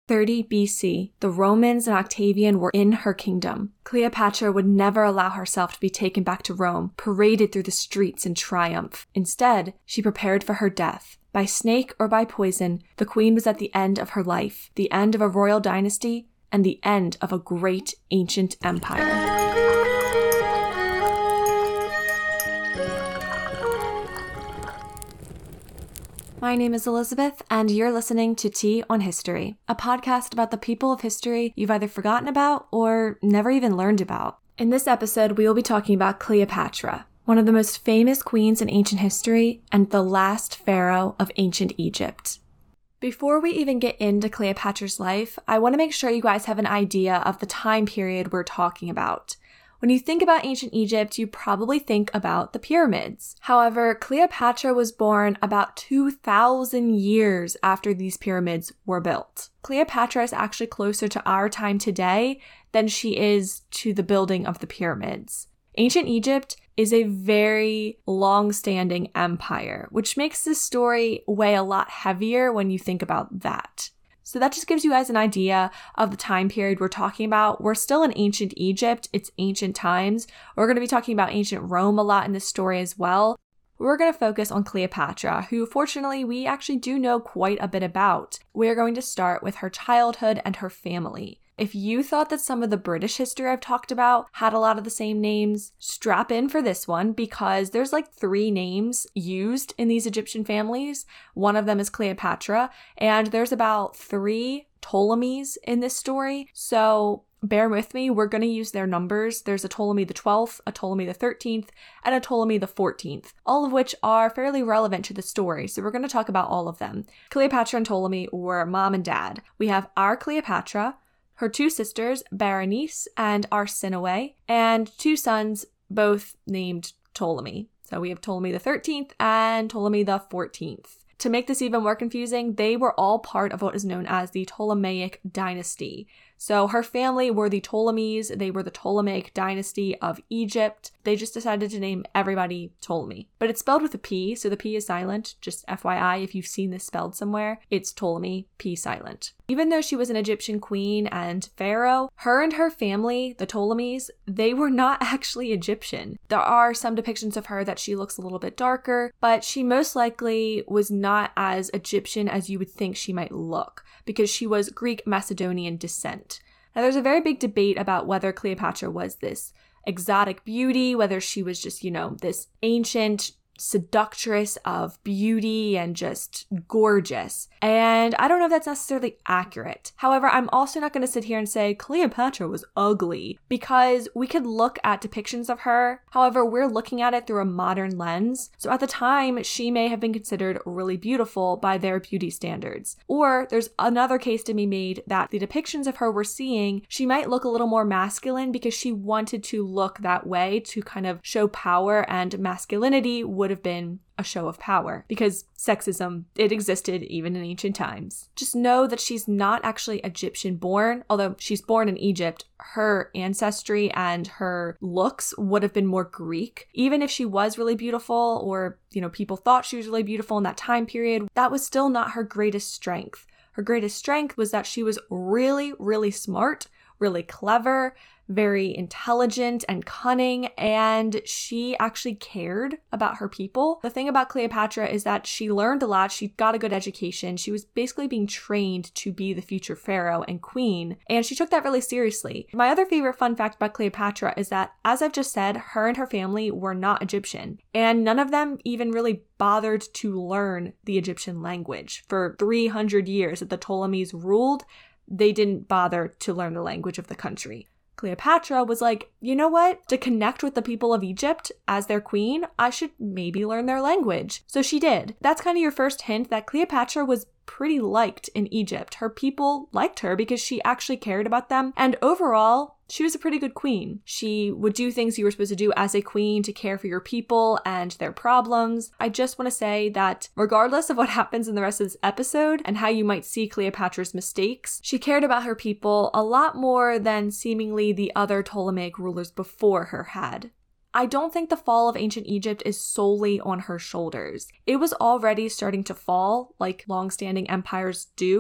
30 BC, the Romans and Octavian were in her kingdom. Cleopatra would never allow herself to be taken back to Rome, paraded through the streets in triumph. Instead, she prepared for her death. By snake or by poison, the queen was at the end of her life, the end of a royal dynasty, and the end of a great ancient empire. My name is Elizabeth, and you're listening to Tea on History, a podcast about the people of history you've either forgotten about or never even learned about. In this episode, we will be talking about Cleopatra, one of the most famous queens in ancient history and the last pharaoh of ancient Egypt. Before we even get into Cleopatra's life, I want to make sure you guys have an idea of the time period we're talking about. When you think about ancient Egypt, you probably think about the pyramids. However, Cleopatra was born about 2,000 years after these pyramids were built. Cleopatra is actually closer to our time today than she is to the building of the pyramids. Ancient Egypt is a very long-standing empire, which makes this story weigh a lot heavier when you think about that. So that just gives you guys an idea of the time period we're talking about. We're still in ancient Egypt. It's ancient times. We're going to be talking about ancient Rome a lot in this story as well. We're going to focus on Cleopatra, who fortunately we actually do know quite a bit about. We're going to start with her childhood and her family. If you thought that some of the British history I've talked about had a lot of the same names, strap in for this one because there's like 3 names used in these Egyptian families. One of them is Cleopatra, and there's about 3 Ptolemies in this story. So bear with me, we're going to use their numbers. There's a Ptolemy the 12th, a Ptolemy the 13th, and a Ptolemy the 14th, all of which are fairly relevant to the story. So we're going to talk about all of them. Cleopatra and Ptolemy were mom and dad. We have our Cleopatra, her 2 sisters, Berenice and Arsinoe, and 2 sons, both named Ptolemy. So we have Ptolemy the 13th and Ptolemy the 14th. To make this even more confusing, they were all part of what is known as the Ptolemaic dynasty. So her family were the Ptolemies. They were the Ptolemaic dynasty of Egypt. They just decided to name everybody Ptolemy. But it's spelled with a P, so the P is silent. Just FYI, if you've seen this spelled somewhere, it's Ptolemy, P silent. Even though she was an Egyptian queen and pharaoh, her and her family, the Ptolemies, they were not actually Egyptian. There are some depictions of her that she looks a little bit darker, but she most likely was not as Egyptian as you would think she might look, because she was Greek Macedonian descent. Now, there's a very big debate about whether Cleopatra was this exotic beauty, whether she was just, this ancient seductress of beauty and just gorgeous. And I don't know if that's necessarily accurate. However, I'm also not going to sit here and say Cleopatra was ugly, because we could look at depictions of her. However, we're looking at it through a modern lens. So at the time, she may have been considered really beautiful by their beauty standards. Or there's another case to be made that the depictions of her we're seeing, she might look a little more masculine because she wanted to look that way to kind of show power, and masculinity would have been a show of power, because sexism, it existed even in ancient times. Just know that she's not actually Egyptian born, although she's born in Egypt. Her ancestry and her looks would have been more Greek. Even if she was really beautiful, or, people thought she was really beautiful in that time period, that was still not her greatest strength. Her greatest strength was that she was really, really smart, really clever, very intelligent and cunning, and she actually cared about her people. The thing about Cleopatra is that she learned a lot. She got a good education. She was basically being trained to be the future pharaoh and queen, and she took that really seriously. My other favorite fun fact about Cleopatra is that, as I've just said, her and her family were not Egyptian, and none of them even really bothered to learn the Egyptian language. For 300 years that the Ptolemies ruled, they didn't bother to learn the language of the country. Cleopatra was like, you know what? To connect with the people of Egypt as their queen, I should maybe learn their language. So she did. That's kind of your first hint that Cleopatra was pretty liked in Egypt. Her people liked her because she actually cared about them. And overall, she was a pretty good queen. She would do things you were supposed to do as a queen to care for your people and their problems. I just want to say that regardless of what happens in the rest of this episode and how you might see Cleopatra's mistakes, she cared about her people a lot more than seemingly the other Ptolemaic rulers before her had. I don't think the fall of ancient Egypt is solely on her shoulders. It was already starting to fall, like long-standing empires do.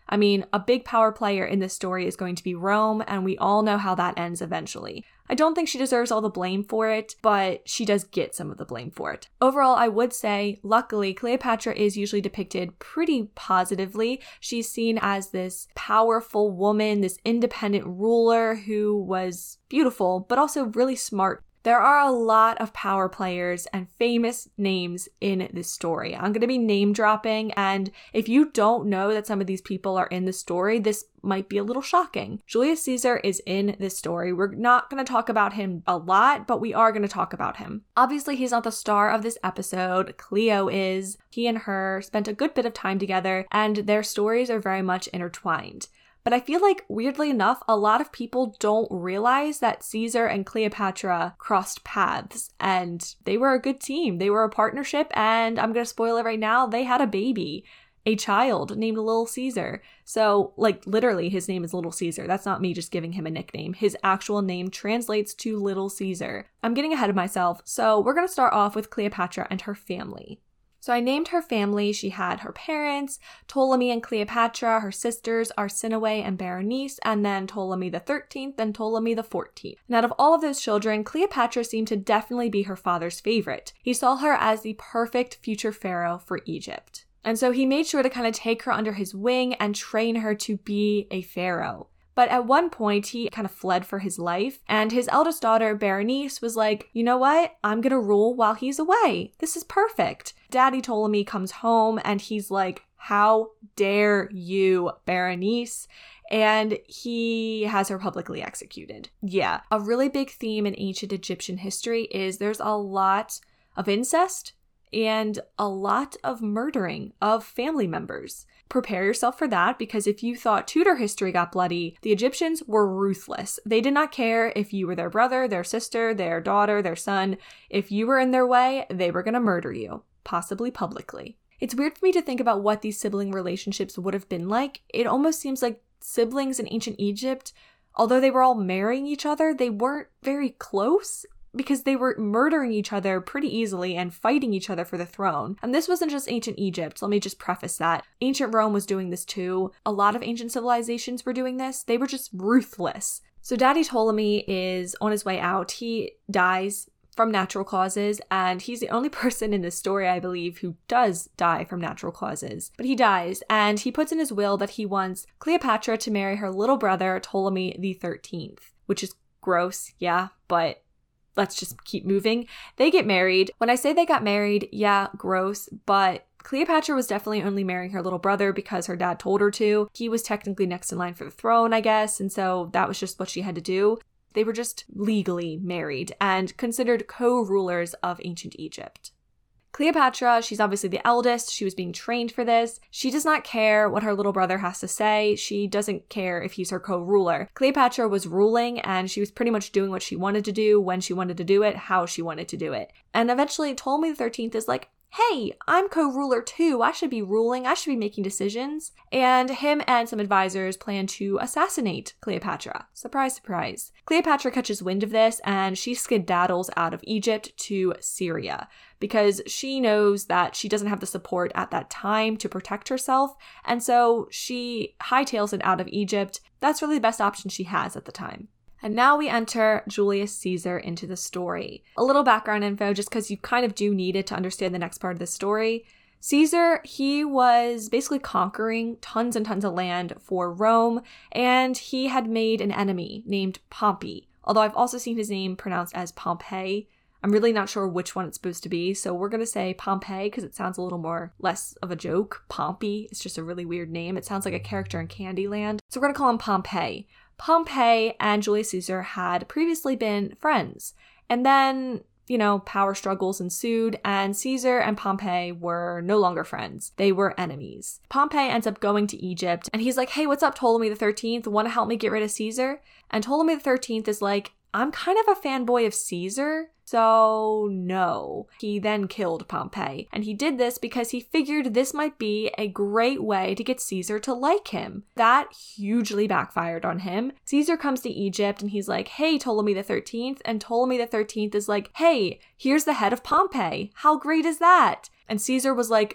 I mean, a big power player in this story is going to be Rome, and we all know how that ends eventually. I don't think she deserves all the blame for it, but she does get some of the blame for it. Overall, I would say, luckily, Cleopatra is usually depicted pretty positively. She's seen as this powerful woman, this independent ruler who was beautiful, but also really smart. There are a lot of power players and famous names in this story. I'm going to be name dropping, and if you don't know that some of these people are in the story, this might be a little shocking. Julius Caesar is in this story. We're not going to talk about him a lot, but we are going to talk about him. Obviously, he's not the star of this episode. Cleo is. He and her spent a good bit of time together, and their stories are very much intertwined. But I feel like, weirdly enough, a lot of people don't realize that Caesar and Cleopatra crossed paths, and they were a good team. They were a partnership, and I'm going to spoil it right now, they had a baby, a child named Little Caesar. So, like, literally, his name is Little Caesar. That's not me just giving him a nickname. His actual name translates to Little Caesar. I'm getting ahead of myself, so we're going to start off with Cleopatra and her family. So I named her family. She had her parents, Ptolemy and Cleopatra, her sisters, Arsinoe and Berenice, and then Ptolemy the 13th and Ptolemy the 14th. And out of all of those children, Cleopatra seemed to definitely be her father's favorite. He saw her as the perfect future pharaoh for Egypt. And so he made sure to kind of take her under his wing and train her to be a pharaoh. But at one point, he kind of fled for his life, and his eldest daughter, Berenice, was like, you know what? I'm gonna rule while he's away. This is perfect. Daddy Ptolemy comes home, and he's like, how dare you, Berenice? And he has her publicly executed. Yeah, a really big theme in ancient Egyptian history is there's a lot of incest and a lot of murdering of family members. Prepare yourself for that, because if you thought Tudor history got bloody, the Egyptians were ruthless. They did not care if you were their brother, their sister, their daughter, their son. If you were in their way, they were going to murder you, possibly publicly. It's weird for me to think about what these sibling relationships would have been like. It almost seems like siblings in ancient Egypt, although they were all marrying each other, they weren't very close, because they were murdering each other pretty easily and fighting each other for the throne. And this wasn't just ancient Egypt. Let me just preface that. Ancient Rome was doing this too. A lot of ancient civilizations were doing this. They were just ruthless. So Daddy Ptolemy is on his way out. He dies from natural causes, and he's the only person in this story, I believe, who does die from natural causes. But he dies, and he puts in his will that he wants Cleopatra to marry her little brother, Ptolemy the 13th, which is gross, yeah, but let's just keep moving. They get married. When I say they got married, yeah, gross, but Cleopatra was definitely only marrying her little brother because her dad told her to. He was technically next in line for the throne, I guess, and so that was just what she had to do. They were just legally married and considered co-rulers of ancient Egypt. Cleopatra, she's obviously the eldest. She was being trained for this. She does not care what her little brother has to say. She doesn't care if he's her co-ruler. Cleopatra was ruling, and she was pretty much doing what she wanted to do, when she wanted to do it, how she wanted to do it. And eventually Ptolemy the 13th is like, hey, I'm co-ruler too. I should be ruling. I should be making decisions. And him and some advisors plan to assassinate Cleopatra. Surprise, surprise. Cleopatra catches wind of this, and she skedaddles out of Egypt to Syria because she knows that she doesn't have the support at that time to protect herself. And so she hightails it out of Egypt. That's really the best option she has at the time. And now we enter Julius Caesar into the story. A little background info, just because you kind of do need it to understand the next part of the story. Caesar, he was basically conquering tons and tons of land for Rome, and he had made an enemy named Pompey. Although I've also seen his name pronounced as Pompey. I'm really not sure which one it's supposed to be, so we're going to say Pompey because it sounds a little more less of a joke. Pompey, it's just a really weird name. It sounds like a character in Candyland. So we're going to call him Pompey. Pompey and Julius Caesar had previously been friends. And then, power struggles ensued, and Caesar and Pompey were no longer friends. They were enemies. Pompey ends up going to Egypt, and he's like, hey, what's up, Ptolemy the 13th? Want to help me get rid of Caesar? And Ptolemy the 13th is like, I'm kind of a fanboy of Caesar, so no. He then killed Pompey, and he did this because he figured this might be a great way to get Caesar to like him. That hugely backfired on him. Caesar comes to Egypt, and he's like, hey, Ptolemy the 13th, and Ptolemy the 13th is like, hey, here's the head of Pompey. How great is that? And Caesar was like,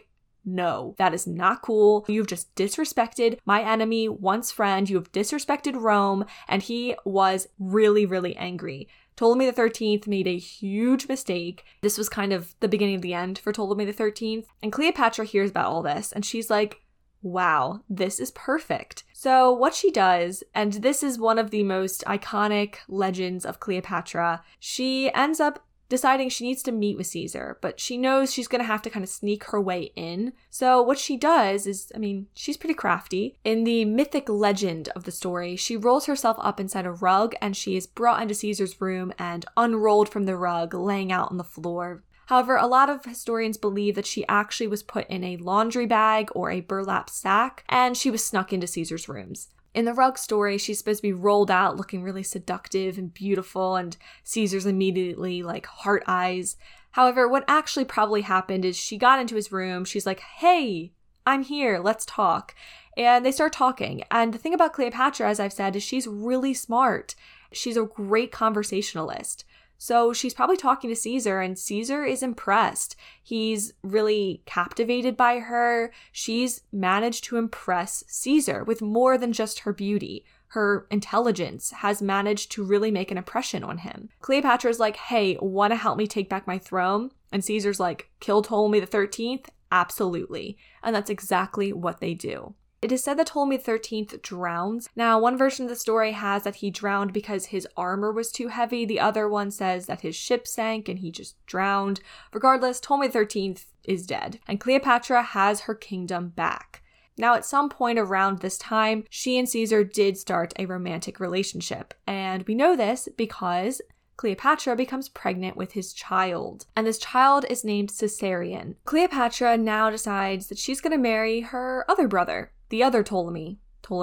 no, that is not cool. You've just disrespected my enemy, once friend. You have disrespected Rome. And he was really, really angry. Ptolemy XIII made a huge mistake. This was kind of the beginning of the end for Ptolemy XIII. And Cleopatra hears about all this and she's like, wow, this is perfect. So what she does, and this is one of the most iconic legends of Cleopatra, she ends up deciding she needs to meet with Caesar, but she knows she's going to have to kind of sneak her way in. So what she does is, she's pretty crafty. In the mythic legend of the story, she rolls herself up inside a rug and she is brought into Caesar's room and unrolled from the rug, laying out on the floor. However, a lot of historians believe that she actually was put in a laundry bag or a burlap sack, and she was snuck into Caesar's rooms. In the rug story, she's supposed to be rolled out looking really seductive and beautiful, and Caesar's immediately like heart eyes. However, what actually probably happened is she got into his room, she's like, hey, I'm here, let's talk. And they start talking. And the thing about Cleopatra, as I've said, is she's really smart. She's a great conversationalist. So she's probably talking to Caesar and Caesar is impressed. He's really captivated by her. She's managed to impress Caesar with more than just her beauty. Her intelligence has managed to really make an impression on him. Cleopatra's like, hey, want to help me take back my throne? And Caesar's like, kill Ptolemy XIII? Absolutely. And that's exactly what they do. It is said that Ptolemy XIII drowns. Now, one version of the story has that he drowned because his armor was too heavy. The other one says that his ship sank and he just drowned. Regardless, Ptolemy XIII is dead, and Cleopatra has her kingdom back. Now, at some point around this time, she and Caesar did start a romantic relationship, and we know this because Cleopatra becomes pregnant with his child, and this child is named Caesarion. Cleopatra now decides that she's going to marry her other brother, the other Ptolemy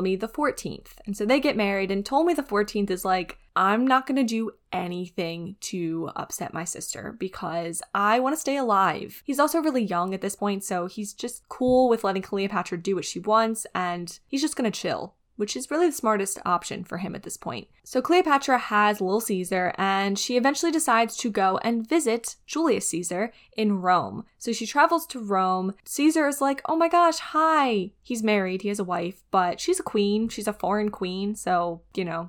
XIV. And so they get married, and Ptolemy XIV is like, I'm not going to do anything to upset my sister because I want to stay alive. He's also really young at this point, so he's just cool with letting Cleopatra do what she wants, and he's just going to chill, which is really the smartest option for him at this point. So Cleopatra has little Caesar, and she eventually decides to go and visit Julius Caesar in Rome. So she travels to Rome. Caesar is like, oh my gosh, hi. He's married, he has a wife, but she's a queen. She's a foreign queen, so,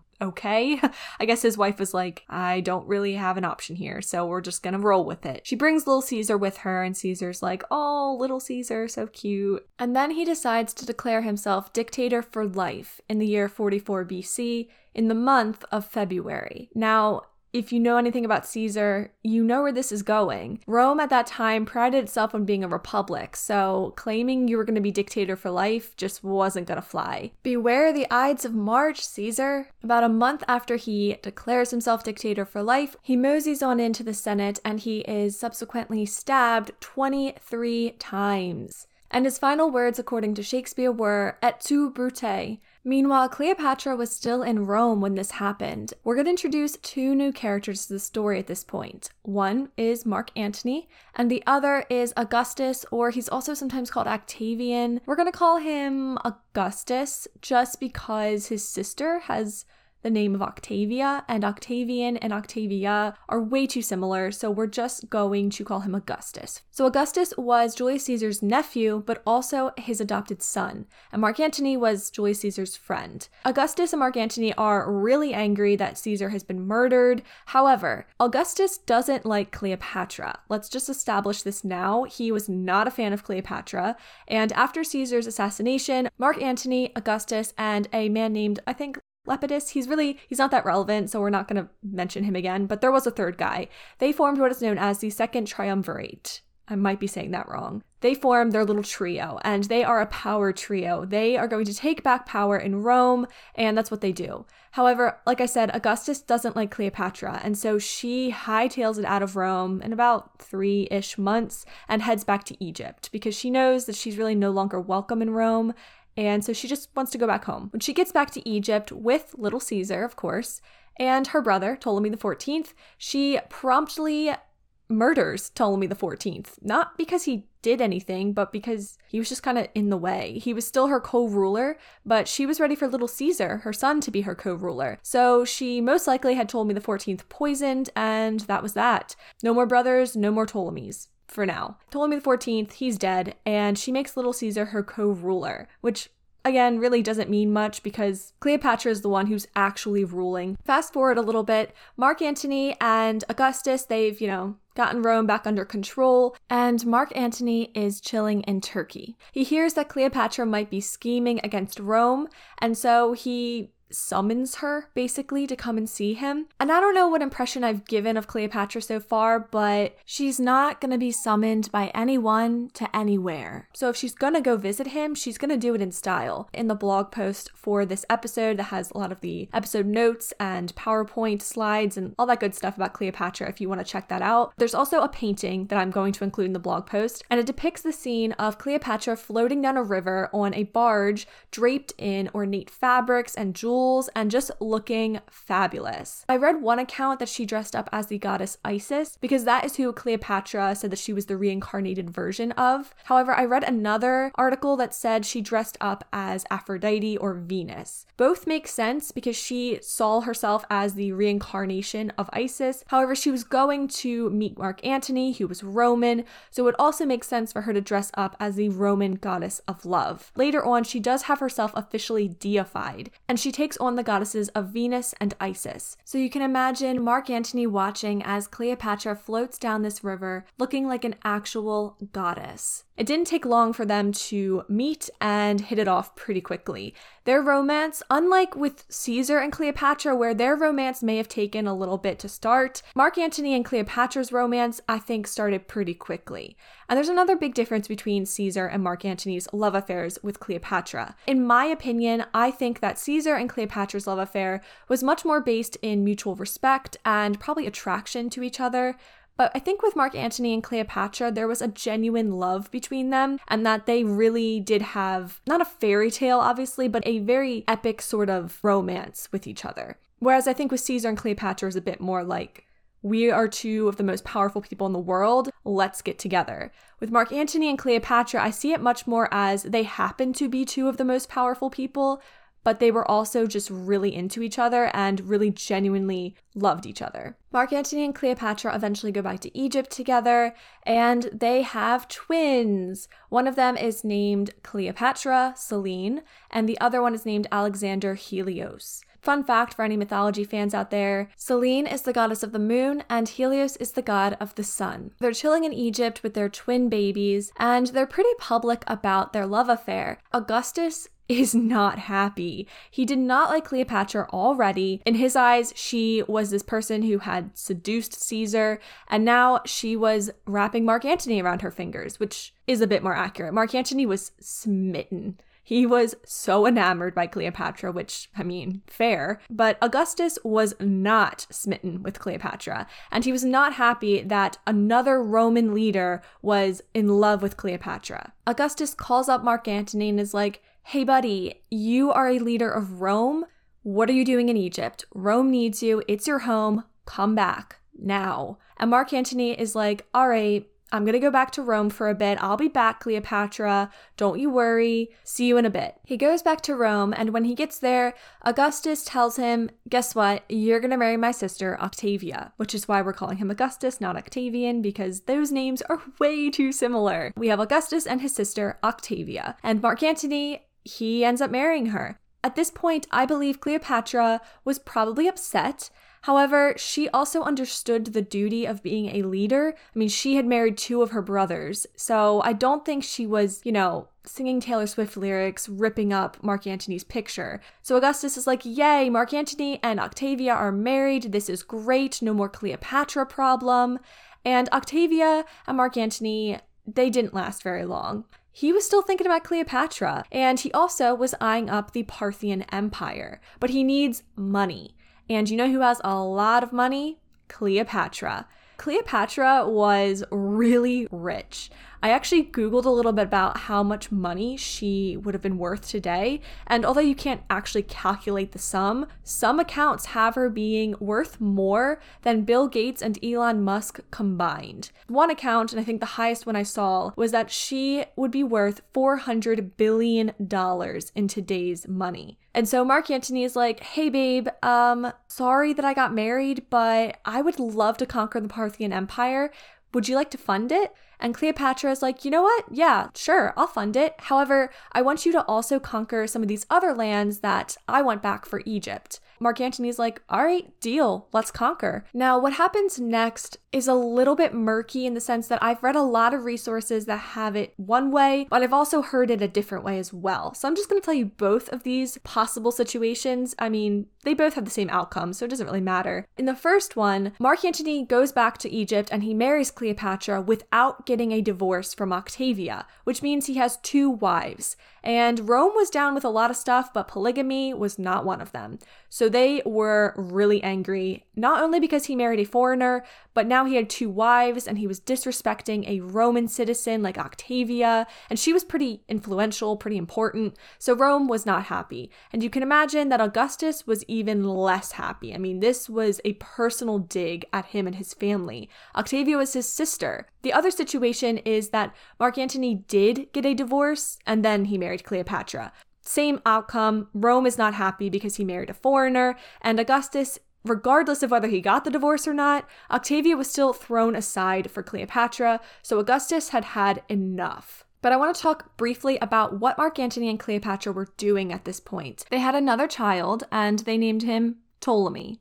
okay. I guess his wife was like, I don't really have an option here, so we're just gonna roll with it. She brings little Caesar with her, and Caesar's like, oh, little Caesar, so cute. And then he decides to declare himself dictator for life in the year 44 BC in the month of February. Now, if you know anything about Caesar, you know where this is going. Rome at that time prided itself on being a republic, so claiming you were going to be dictator for life just wasn't going to fly. Beware the Ides of March, Caesar. About a month after he declares himself dictator for life, he moseys on into the Senate and he is subsequently stabbed 23 times. And his final words, according to Shakespeare, were, et tu, Brute. Meanwhile, Cleopatra was still in Rome when this happened. We're going to introduce two new characters to the story at this point. One is Mark Antony, and the other is Augustus, or he's also sometimes called Octavian. We're going to call him Augustus just because his sister has the name of Octavia, and Octavian and Octavia are way too similar, so we're just going to call him Augustus. So Augustus was Julius Caesar's nephew, but also his adopted son, and Mark Antony was Julius Caesar's friend. Augustus and Mark Antony are really angry that Caesar has been murdered. However, Augustus doesn't like Cleopatra. Let's just establish this now. He was not a fan of Cleopatra, and after Caesar's assassination, Mark Antony, Augustus, and a man named, I think, Lepidus, he's not that relevant, so we're not going to mention him again, but there was a third guy. They formed what is known as the Second Triumvirate. I might be saying that wrong. They form their little trio, and they are a power trio. They are going to take back power in Rome, and that's what they do. However, like I said, Augustus doesn't like Cleopatra, and so she hightails it out of Rome in about 3-ish months and heads back to Egypt because she knows that she's really no longer welcome in Rome. And so she just wants to go back home. When she gets back to Egypt with little Caesar, of course, and her brother, Ptolemy XIV, she promptly murders Ptolemy XIV. Not because he did anything, but because he was just kind of in the way. He was still her co-ruler, but she was ready for little Caesar, her son, to be her co-ruler. So she most likely had Ptolemy XIV poisoned, and that was that. No more brothers, no more Ptolemies. for now. Ptolemy the 14th, he's dead, and she makes little Caesar her co-ruler, which again really doesn't mean much because Cleopatra is the one who's actually ruling. Fast forward a little bit, Mark Antony and Augustus, they've, gotten Rome back under control, and Mark Antony is chilling in Turkey. He hears that Cleopatra might be scheming against Rome, and so he summons her basically to come and see him. And I don't know what impression I've given of Cleopatra so far, but she's not gonna be summoned by anyone to anywhere. So if she's gonna go visit him, she's gonna do it in style. In the blog post for this episode that has a lot of the episode notes and PowerPoint slides and all that good stuff about Cleopatra, if you want to check that out, there's also a painting that I'm going to include in the blog post, and it depicts the scene of Cleopatra floating down a river on a barge draped in ornate fabrics and jewels and just looking fabulous. I read one account that she dressed up as the goddess Isis because that is who Cleopatra said that she was the reincarnated version of. However, I read another article that said she dressed up as Aphrodite or Venus. Both make sense because she saw herself as the reincarnation of Isis. However, she was going to meet Mark Antony, who was Roman, so it would also make sense for her to dress up as the Roman goddess of love. Later on, she does have herself officially deified, and she takes on the goddesses of Venus and Isis. So you can imagine Mark Antony watching as Cleopatra floats down this river looking like an actual goddess. It didn't take long for them to meet and hit it off pretty quickly. Their romance, unlike with Caesar and Cleopatra, where their romance may have taken a little bit to start, Mark Antony and Cleopatra's romance, I think, started pretty quickly. And there's another big difference between Caesar and Mark Antony's love affairs with Cleopatra. In my opinion, I think that Caesar and Cleopatra's love affair was much more based in mutual respect and probably attraction to each other. But I think with Mark Antony and Cleopatra, there was a genuine love between them, and that they really did have, not a fairy tale obviously, but a very epic sort of romance with each other. Whereas I think with Caesar and Cleopatra is a bit more like, we are two of the most powerful people in the world, let's get together. With Mark Antony and Cleopatra, I see it much more as they happen to be two of the most powerful people, but they were also just really into each other and really genuinely loved each other. Mark Antony and Cleopatra eventually go back to Egypt together, and they have twins. One of them is named Cleopatra, Selene, and the other one is named Alexander Helios. Fun fact for any mythology fans out there, Selene is the goddess of the moon and Helios is the god of the sun. They're chilling in Egypt with their twin babies, and they're pretty public about their love affair. Augustus is not happy. He did not like Cleopatra already. In his eyes, she was this person who had seduced Caesar, and now she was wrapping Mark Antony around her fingers, which is a bit more accurate. Mark Antony was smitten. He was so enamored by Cleopatra, which, I mean, fair. But Augustus was not smitten with Cleopatra, and he was not happy that another Roman leader was in love with Cleopatra. Augustus calls up Mark Antony and is like, "Hey buddy, you are a leader of Rome. What are you doing in Egypt? Rome needs you. It's your home. Come back now." And Mark Antony is like, "All right, I'm going to go back to Rome for a bit. I'll be back, Cleopatra. Don't you worry. See you in a bit." He goes back to Rome, and when he gets there, Augustus tells him, "Guess what? You're going to marry my sister, Octavia," which is why we're calling him Augustus, not Octavian, because those names are way too similar. We have Augustus and his sister, Octavia, and Mark Antony, he ends up marrying her. At this point, I believe Cleopatra was probably upset. However, she also understood the duty of being a leader. I mean, she had married two of her brothers, so I don't think she was, singing Taylor Swift lyrics, ripping up Mark Antony's picture. So Augustus is like, yay, Mark Antony and Octavia are married. This is great. No more Cleopatra problem. And Octavia and Mark Antony, they didn't last very long. He was still thinking about Cleopatra, and he also was eyeing up the Parthian Empire, but he needs money. And you know who has a lot of money? Cleopatra. Cleopatra was really rich. I actually Googled a little bit about how much money she would have been worth today, and although you can't actually calculate the sum, some accounts have her being worth more than Bill Gates and Elon Musk combined. One account, and I think the highest one I saw, was that she would be worth $400 billion in today's money. And so Mark Antony is like, "Hey babe, sorry that I got married, but I would love to conquer the Parthian Empire. Would you like to fund it?" And Cleopatra is like, you know what? Yeah, sure, I'll fund it. However, I want you to also conquer some of these other lands that I want back for Egypt. Mark Antony's like, all right, deal, let's conquer. Now, what happens next is a little bit murky in the sense that I've read a lot of resources that have it one way, but I've also heard it a different way as well. So I'm just going to tell you both of these possible situations. I mean, they both have the same outcome, so it doesn't really matter. In the first one, Mark Antony goes back to Egypt and he marries Cleopatra without getting a divorce from Octavia, which means he has 2 wives. And Rome was down with a lot of stuff, but polygamy was not one of them. So they were really angry, not only because he married a foreigner, but now he had 2 wives and he was disrespecting a Roman citizen like Octavia, and she was pretty influential, pretty important. So Rome was not happy. And you can imagine that Augustus was even less happy. I mean, this was a personal dig at him and his family. Octavia was his sister. The other situation is that Mark Antony did get a divorce and then he married Cleopatra. Same outcome. Rome is not happy because he married a foreigner, and Augustus, regardless of whether he got the divorce or not, Octavia was still thrown aside for Cleopatra, so Augustus had had enough. But I want to talk briefly about what Mark Antony and Cleopatra were doing at this point. They had another child, and they named him Ptolemy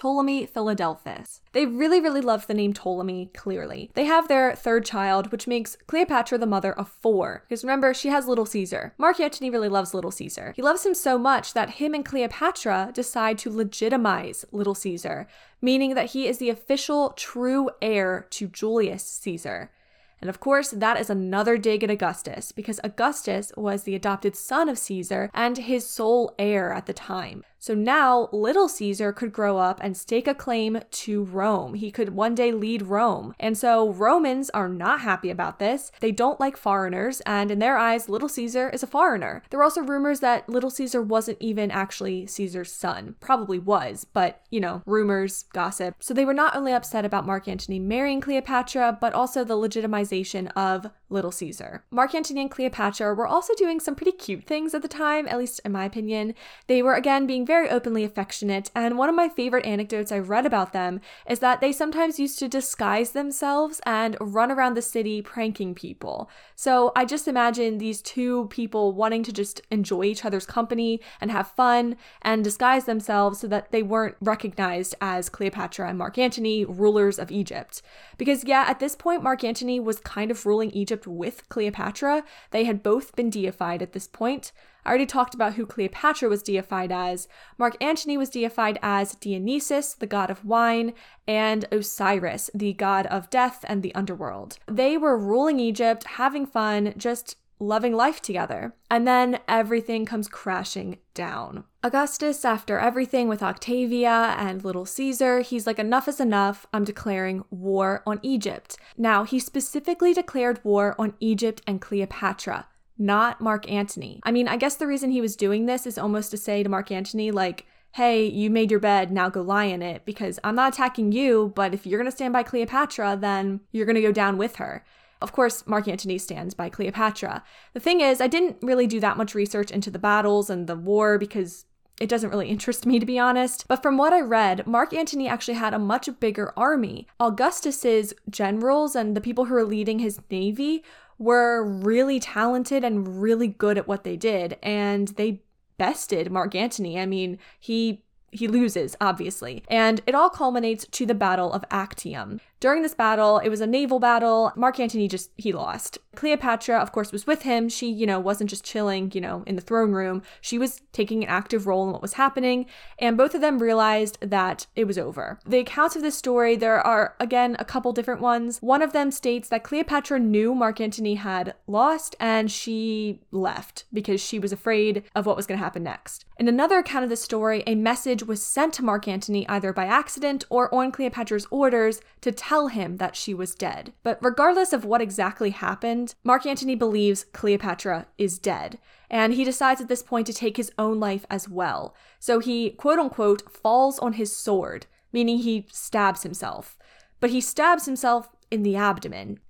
Philadelphus. They really, really love the name Ptolemy, clearly. They have their 3rd child, which makes Cleopatra the mother of 4. Because remember, she has little Caesar. Mark Antony really loves little Caesar. He loves him so much that him and Cleopatra decide to legitimize little Caesar, meaning that he is the official true heir to Julius Caesar. And of course, that is another dig at Augustus, because Augustus was the adopted son of Caesar and his sole heir at the time. So now little Caesar could grow up and stake a claim to Rome. He could one day lead Rome. And so Romans are not happy about this. They don't like foreigners, and in their eyes, little Caesar is a foreigner. There were also rumors that little Caesar wasn't even actually Caesar's son. Probably was, but rumors, gossip. So they were not only upset about Mark Antony marrying Cleopatra, but also the legitimization of little Caesar. Mark Antony and Cleopatra were also doing some pretty cute things at the time, at least in my opinion. They were, again, being very openly affectionate, and one of my favorite anecdotes I read about them is that they sometimes used to disguise themselves and run around the city pranking people. So I just imagine these 2 people wanting to just enjoy each other's company and have fun and disguise themselves so that they weren't recognized as Cleopatra and Mark Antony, rulers of Egypt. Because at this point, Mark Antony was kind of ruling Egypt with Cleopatra. They had both been deified at this point. I already talked about who Cleopatra was deified as. Mark Antony was deified as Dionysus, the god of wine, and Osiris, the god of death and the underworld. They were ruling Egypt, having fun, just loving life together. And then everything comes crashing down. Augustus, after everything with Octavia and little Caesar, he's like, enough is enough. I'm declaring war on Egypt. Now, he specifically declared war on Egypt and Cleopatra, not Mark Antony. I mean, I guess the reason he was doing this is almost to say to Mark Antony, like, hey, you made your bed, now go lie in it, because I'm not attacking you, but if you're going to stand by Cleopatra, then you're going to go down with her. Of course, Mark Antony stands by Cleopatra. The thing is, I didn't really do that much research into the battles and the war because it doesn't really interest me, to be honest. But from what I read, Mark Antony actually had a much bigger army. Augustus's generals and the people who were leading his navy were really talented and really good at what they did, and they bested Mark Antony. I mean, he loses, obviously. And it all culminates to the Battle of Actium. During this battle, it was a naval battle. Mark Antony he lost. Cleopatra, of course, was with him. She, wasn't just chilling, in the throne room. She was taking an active role in what was happening. And both of them realized that it was over. The accounts of this story, there are, again, a couple different ones. One of them states that Cleopatra knew Mark Antony had lost and she left because she was afraid of what was going to happen next. In another account of the story, a message was sent to Mark Antony either by accident or on Cleopatra's orders to tell him that she was dead. But regardless of what exactly happened, Mark Antony believes Cleopatra is dead, and he decides at this point to take his own life as well. So he, quote unquote, falls on his sword, meaning he stabs himself. But he stabs himself in the abdomen.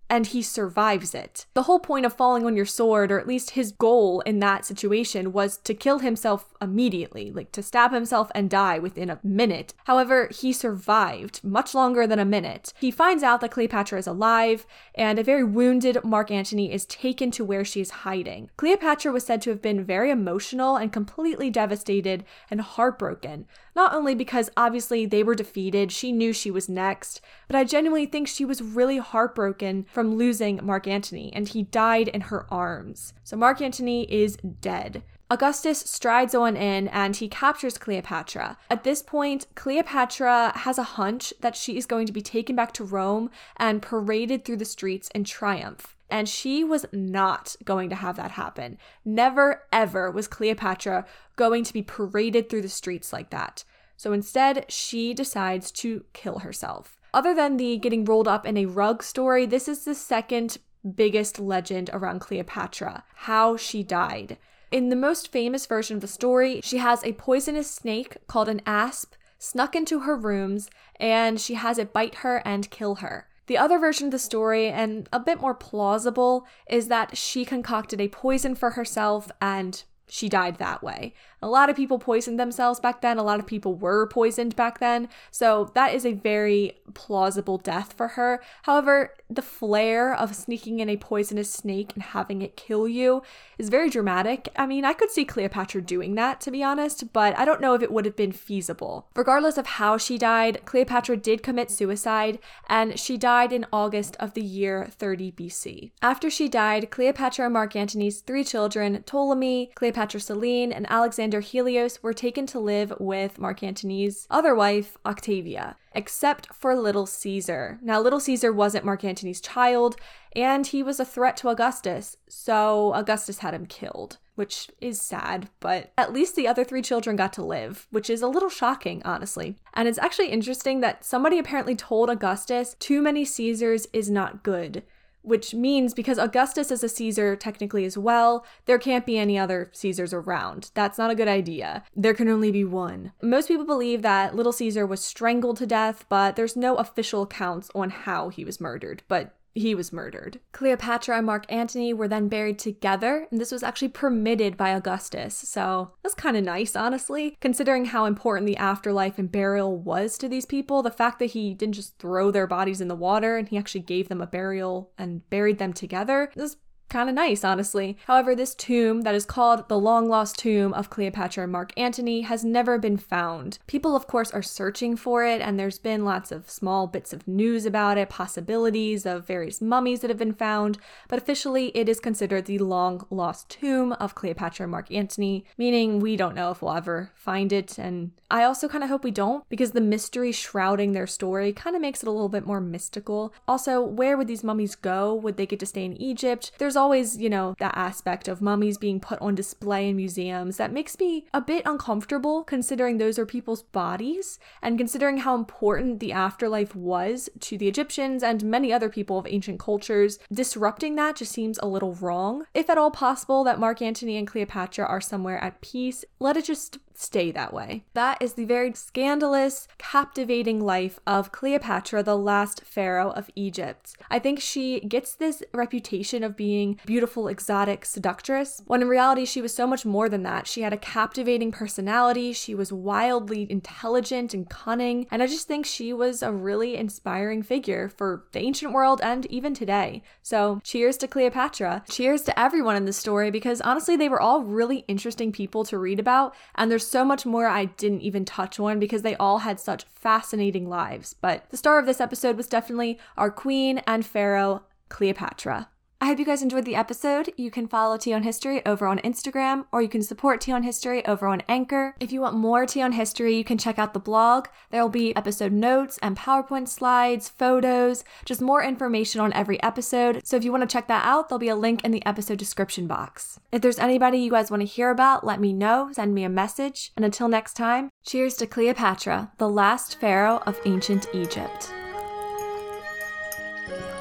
and he survives it. The whole point of falling on your sword, or at least his goal in that situation, was to kill himself immediately, like to stab himself and die within a minute. However, he survived much longer than a minute. He finds out that Cleopatra is alive, and a very wounded Mark Antony is taken to where she is hiding. Cleopatra was said to have been very emotional and completely devastated and heartbroken. Not only because obviously they were defeated, she knew she was next, but I genuinely think she was really heartbroken from losing Mark Antony, and he died in her arms. So Mark Antony is dead. Augustus strides on in and he captures Cleopatra. At this point, Cleopatra has a hunch that she is going to be taken back to Rome and paraded through the streets in triumph. And she was not going to have that happen. Never, ever was Cleopatra going to be paraded through the streets like that. So instead, she decides to kill herself. Other than the getting rolled up in a rug story, this is the second biggest legend around Cleopatra, how she died. In the most famous version of the story, she has a poisonous snake called an asp snuck into her rooms, and she has it bite her and kill her. The other version of the story, and a bit more plausible, is that she concocted a poison for herself and she died that way. A lot of people poisoned themselves back then. A lot of people were poisoned back then. So that is a very plausible death for her. However, the flair of sneaking in a poisonous snake and having it kill you is very dramatic. I mean, I could see Cleopatra doing that, to be honest, but I don't know if it would have been feasible. Regardless of how she died, Cleopatra did commit suicide, and she died in August of the year 30 BC. After she died, Cleopatra and Mark Antony's 3 children, Ptolemy, Cleopatra Selene, and Alexander Helios, were taken to live with Mark Antony's other wife, Octavia, except for Little Caesar. Now, Little Caesar wasn't Mark Antony's child, and he was a threat to Augustus, so Augustus had him killed, which is sad, but at least the other 3 children got to live, which is a little shocking, honestly. And it's actually interesting that somebody apparently told Augustus, too many Caesars is not good. Which means because Augustus is a Caesar technically as well, there can't be any other Caesars around. That's not a good idea. There can only be one. Most people believe that Little Caesar was strangled to death, but there's no official accounts on how he was murdered. But he was murdered. Cleopatra and Mark Antony were then buried together, and this was actually permitted by Augustus, so that's kind of nice, honestly. Considering how important the afterlife and burial was to these people, the fact that he didn't just throw their bodies in the water and he actually gave them a burial and buried them together is kind of nice, honestly. However, this tomb that is called the long-lost tomb of Cleopatra and Mark Antony has never been found. People, of course, are searching for it, and there's been lots of small bits of news about it, possibilities of various mummies that have been found, but officially it is considered the long-lost tomb of Cleopatra and Mark Antony, meaning we don't know if we'll ever find it, and I also kind of hope we don't, because the mystery shrouding their story kind of makes it a little bit more mystical. Also, where would these mummies go? Would they get to stay in Egypt? There's always, that aspect of mummies being put on display in museums that makes me a bit uncomfortable, considering those are people's bodies, and considering how important the afterlife was to the Egyptians and many other people of ancient cultures. Disrupting that just seems a little wrong. If at all possible that Mark Antony and Cleopatra are somewhere at peace, let it just stay that way. That is the very scandalous, captivating life of Cleopatra, the last pharaoh of Egypt. I think she gets this reputation of being beautiful, exotic seductress, when in reality she was so much more than that. She had a captivating personality, she was wildly intelligent and cunning, and I just think she was a really inspiring figure for the ancient world and even today. So cheers to Cleopatra. Cheers to everyone in this story, because honestly they were all really interesting people to read about, and there's so much more I didn't even touch on because they all had such fascinating lives. But the star of this episode was definitely our queen and pharaoh, Cleopatra. I hope you guys enjoyed the episode. You can follow Tea on History over on Instagram, or you can support Tea on History over on Anchor. If you want more Tea on History, you can check out the blog. There will be episode notes and PowerPoint slides, photos, just more information on every episode. So if you want to check that out, there'll be a link in the episode description box. If there's anybody you guys want to hear about, let me know, send me a message. And until next time, cheers to Cleopatra, the last pharaoh of ancient Egypt.